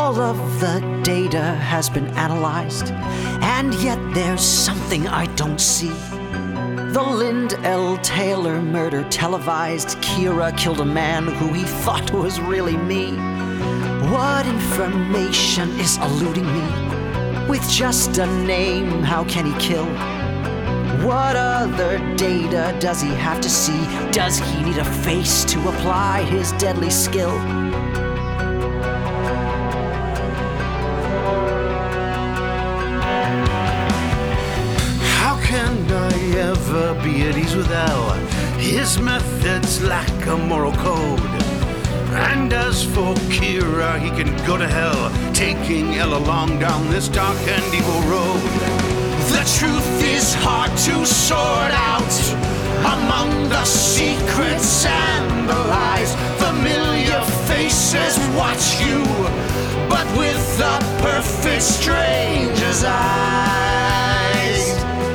All of the data has been analyzed, and yet there's something I don't see. The Lind L. Taylor murder televised. Kira killed a man who he thought was really me. What information is eluding me? With just a name, how can he kill? What other data does he have to see? Does he need a face to apply his deadly skill? How can I ever be at ease with L? His methods lack a moral code. And as for Kira, he can go to hell, taking L along down this dark and evil road. The truth is hard to sort out among the secrets and the lies. Familiar faces watch you, but with a perfect stranger's eyes.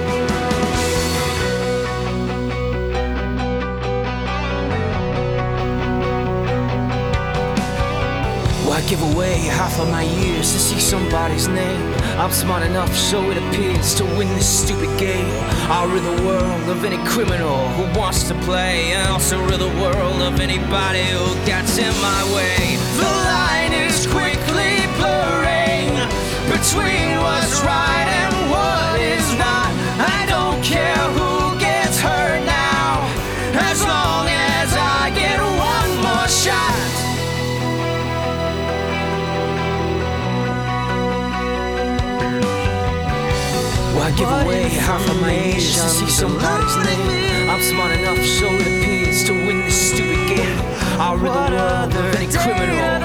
Why give away half of my years to see somebody's name? I'm smart enough, so it appears, to win this stupid game. I'll rid the world of any criminal who wants to play, and also rid the world of anybody who gets in my way. The line is quickly blurring between what's right and what is not. I don't care who gets hurt now, as long as I get one more shot. Why give away half of my years to see somebody's name? I'm smart enough, so it appears, to win this stupid game. I'll rid the world of any criminal